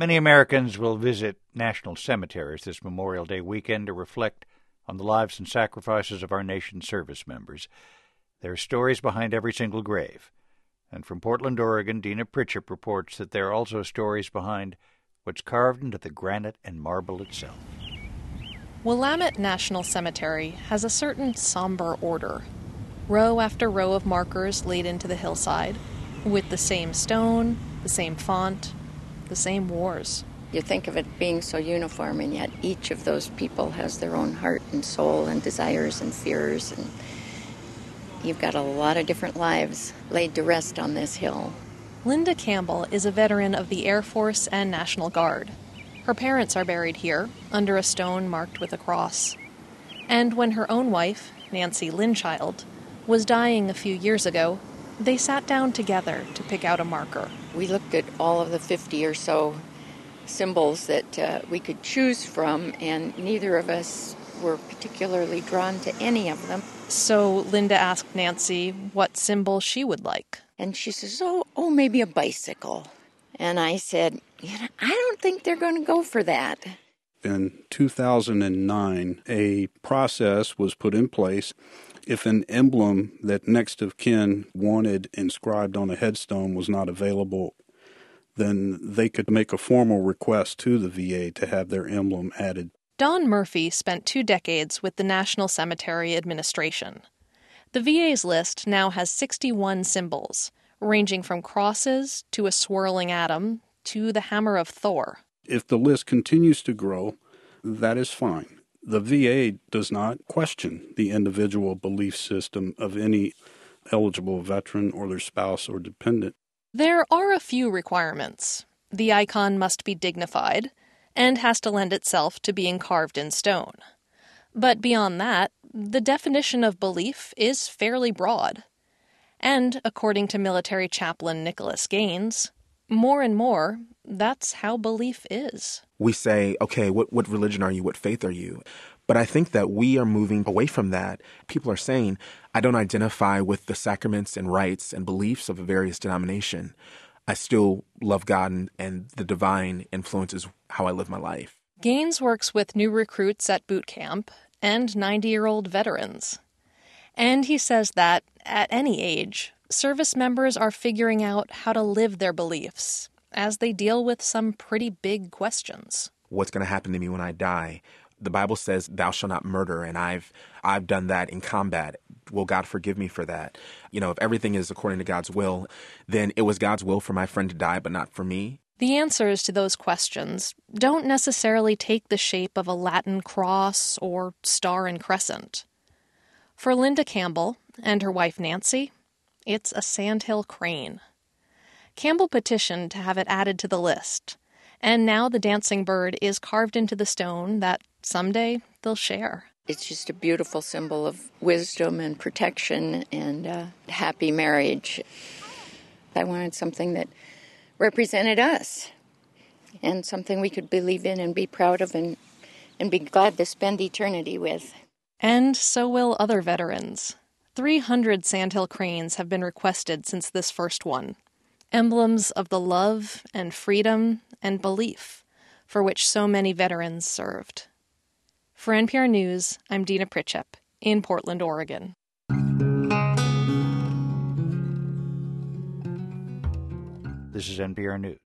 Many Americans will visit national cemeteries this Memorial Day weekend to reflect on the lives and sacrifices of our nation's service members. There are stories behind every single grave. And from Portland, Oregon, Dina Pritchett reports that there are also stories behind what's carved into the granite and marble itself. Willamette National Cemetery has a certain somber order. Row after row of markers laid into the hillside, with the same stone, the same font, the same wars. You think of it being so uniform, and yet each of those people has their own heart and soul and desires and fears, and you've got a lot of different lives laid to rest on this hill. Linda Campbell is a veteran of the Air Force and National Guard. Her parents are buried here, under a stone marked with a cross. And when her own wife, Nancy Linchild, was dying a few years ago, they sat down together to pick out a marker. We looked at all of the 50 or so symbols that we could choose from, and neither of us were particularly drawn to any of them. So Linda asked Nancy what symbol she would like. And she says, oh, maybe a bicycle. And I said, I don't think they're going to go for that. In 2009, a process was put in place. If an emblem that next of kin wanted inscribed on a headstone was not available, then they could make a formal request to the VA to have their emblem added. Don Murphy spent 2 decades with the National Cemetery Administration. The VA's list now has 61 symbols, ranging from crosses to a swirling atom to the hammer of Thor. If the list continues to grow, that is fine. The VA does not question the individual belief system of any eligible veteran or their spouse or dependent. There are a few requirements. The icon must be dignified and has to lend itself to being carved in stone. But beyond that, the definition of belief is fairly broad. And, according to military chaplain Nicholas Gaines, more and more, that's how belief is. We say, okay, what religion are you? What faith are you? But I think that we are moving away from that. People are saying, I don't identify with the sacraments and rites and beliefs of a various denomination. I still love God, and the divine influences how I live my life. Gaines works with new recruits at boot camp and 90-year-old veterans. And he says that, at any age, service members are figuring out how to live their beliefs as they deal with some pretty big questions. What's going to happen to me when I die? The Bible says, thou shalt not murder, and I've done that in combat. Will God forgive me for that? If everything is according to God's will, then it was God's will for my friend to die, but not for me. The answers to those questions don't necessarily take the shape of a Latin cross or star and crescent. For Linda Campbell and her wife Nancy, it's a sandhill crane. Campbell petitioned to have it added to the list, and now the dancing bird is carved into the stone that someday they'll share. It's just a beautiful symbol of wisdom and protection and happy marriage. I wanted something that represented us and something we could believe in and be proud of and be glad to spend eternity with. And so will other veterans. 300 sandhill cranes have been requested since this first one. Emblems of the love and freedom and belief for which so many veterans served. For NPR News, I'm Dina Pritchett in Portland, Oregon. This is NPR News.